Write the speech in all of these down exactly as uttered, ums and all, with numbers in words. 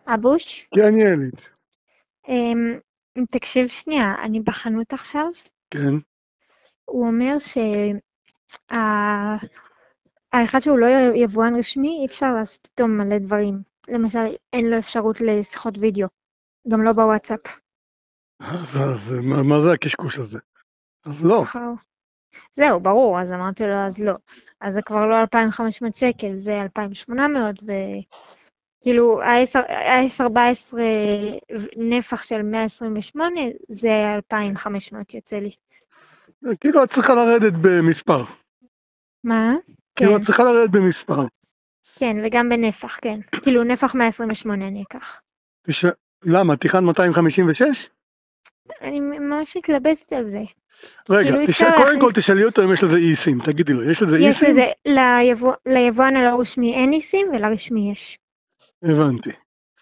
אבוש, כן, ילד. אמ, תקשיב שנייה, אני בחנות עכשיו, כן. הוא אומר שהאחד שהוא לא יבואן רשמי, אי אפשר לעשות איתו מלא דברים. למשל, אין לו אפשרות לשיחות וידאו, גם לא בוואטסאפ. אז, אז מה, מה זה הקשקוש הזה? אז לא. ככה הוא. זהו, ברור, אז אמרתי לו, אז לא. אז זה כבר לא אלפיים וחמש מאות שקל, זה אלפיים ושמונה מאות, וכאילו, ה-אס ארבע עשרה נפח של מאה עשרים ושמונה, זה אלפיים וחמש מאות יוצא לי. כאילו את צריכה לרדת במספר. מה? כאילו כן, את צריכה לרדת במספר. כן, וגם בנפח, כן. כאילו, נפח מאה עשרים ושמונה אני אקח. תש... למה? תיכן מאתיים חמישים ושש? אני ממש מתלבטת על זה. רגע, כאילו, אי תש... אפשר קודם כל להכניס... תשאלי אותו אם יש לזה אי-סים. תגידי לו, יש לזה יש אי-סים? לזה, ליבוא- ליבואן הלא רשמי אין איסים, ולרשמי יש. הבנתי.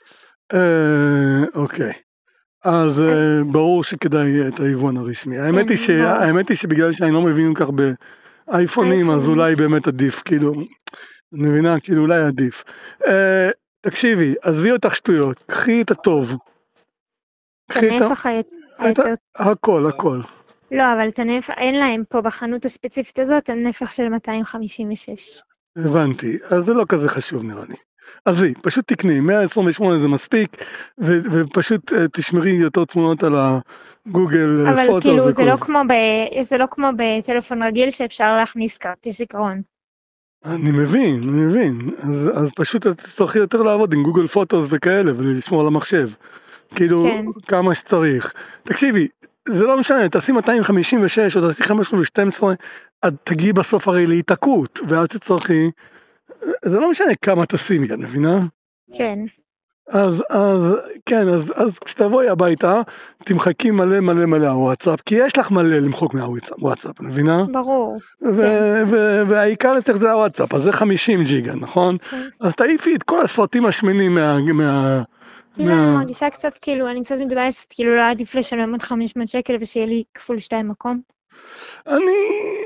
אה, אוקיי. אז אה, ברור שכדאי את היבואן הרשמי. האמת היא, ש... ברור. האמת היא שבגלל שאני לא מבין כך באייפונים, אז אייפונים. אולי באמת עדיף, כאילו, אני מבינה, כאילו אולי עדיף. אה, תקשיבי, עזבי אותך שטויות, קחי את הטוב. את קחי את ה... הנפח היותר... את ה... הכל, הכל. לא, אבל את הנפח, אין להם פה בחנות הספציפית הזאת, הנפח של מאתיים חמישים ושש. הבנתי, אז זה לא כזה חשוב נראה לי. עזבי, פשוט תקני, מאה עשרים ושמונה זה מספיק, ו- ופשוט uh, תשמרי יותר תמונות על הגוגל אבל פוטו. כאילו, זה לא כמו ב... זה לא כמו בטלפון רגיל שאפשר להכניס כרטיס זיכרון. אני מבין, אני מבין, אז, אז פשוט את צריכי יותר לעבוד עם גוגל פוטוס וכאלה, ולשמור על המחשב. כאילו, כן. כמה שצריך. תקשיבי, זה לא משנה, תעשי מאתיים חמישים ושש או תעשי חמש מאות ושתים עשרה, את תגיעי בסוף הרי להיתקעות, ואז תצטרכי, זה לא משנה כמה תשימי, את מבינה? כן. אז, אז, כן, אז, אז כשתבואי הביתה, תמחקי מלא מלא מלא הוואטסאפ, כי יש לך מלא למחוק מהוואטסאפ, מבינה? ברור. ו- כן. ו- והעיקר אצלך זה הוואטסאפ, אז זה חמישים ג'יגה, נכון? כן. אז תעיפי את כל הסרטים השמנים מה... מה... כאילו, אני מה... מרגישה קצת, כאילו, אני קצת מתבאסת, כאילו, לא עדיף לשלם עוד חמש מאות שקל ושיהיה לי כפול שתיים מקום. אני...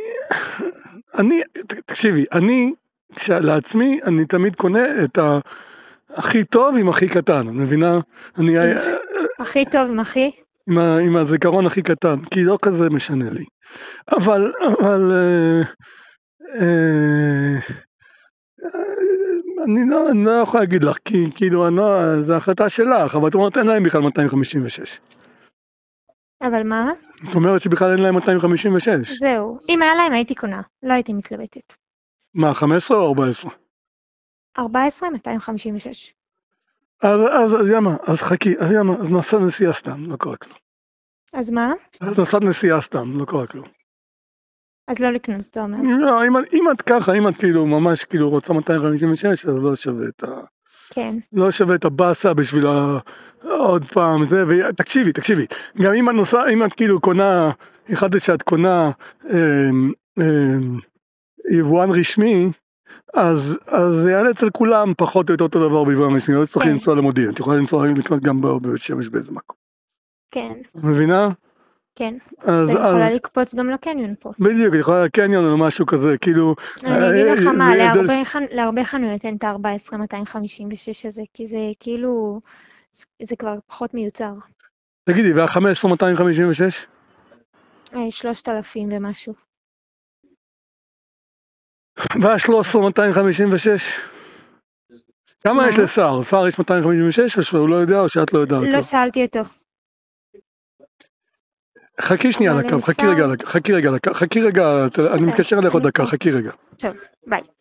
אני... תקשיבי, אני, לעצמי, אני תמיד קונה את ה... הכי טוב עם הכי קטן, את מבינה? אני... הכי טוב עם הכי? עם, ה, עם הזיכרון הכי קטן, כי לא כזה משנה לי. אבל, אבל, אה, אה, אני לא, אני לא יכול להגיד לך, כי כאילו, אני לא, זה החלטה שלך, אבל את אומרת, אין להם בכלל מאתיים חמישים ושש. אבל מה? את אומרת שבכלל אין להם מאתיים חמישים ושש. זהו. אם היה להם הייתי קונה, לא הייתי מתלבטת. מה, חמש עשרה או ארבע עשרה? ארבע עשרה, מאתיים חמישים ושש. אז, אז, אז ימה, אז חכי, אז ימה, אז נסע נסיעה סתם, לא קורה כלום. אז מה? אז נסעת נסיעה סתם, לא קורה כלום. אז לא לקנות, אתה אומר. לא, אם, אם את ככה, אם את כאילו ממש כאילו רוצה מאתיים חמישים ושש, אז לא שווה את ה... כן. לא שווה את הבאסה בשביל ה... עוד פעם, זה, ותקשיבי, תקשיבי, גם אם את נוסע, אם את כאילו קונה, אחד שאת קונה אה, אה, יבואן רשמי, אז, אז זה יעלה אצל כולם פחות או יותר אותו דבר ביבואן רשמי, לא צריכים לנסוע למודיעין, את יכולה לנסוע לקנות גם בבית שמש באיזה מקום. כן. את מבינה? כן. אז, ואני יכולה אז, לקפוץ גם לקניון פה. בדיוק, את יכולה לקניון או משהו כזה, כאילו... אני אגיד לך זה מה, הבדל- להרבה חנ- להרבה חנויות אין את ה-ארבע עשרה מאתיים חמישים ושש הזה, כי זה כאילו, זה כבר פחות מיוצר. תגידי, וה-חמש עשרה מאתיים חמישים ושש? אה, שלושת אלפים ומשהו. וה-שלוש עשרה מאתיים חמישים ושש? כמה מה? יש לשר? שר יש מאתיים חמישים ושש או שהוא לא יודע או שאת לא יודעת לו? לא שאלתי אותו. חכי שנייה על אבל הקו, לשר- חכי רגע, על הקו, חכי רגע, על הקו, חכי רגע, אני מתקשר אליך עוד דקה, חכי רגע. טוב, ביי.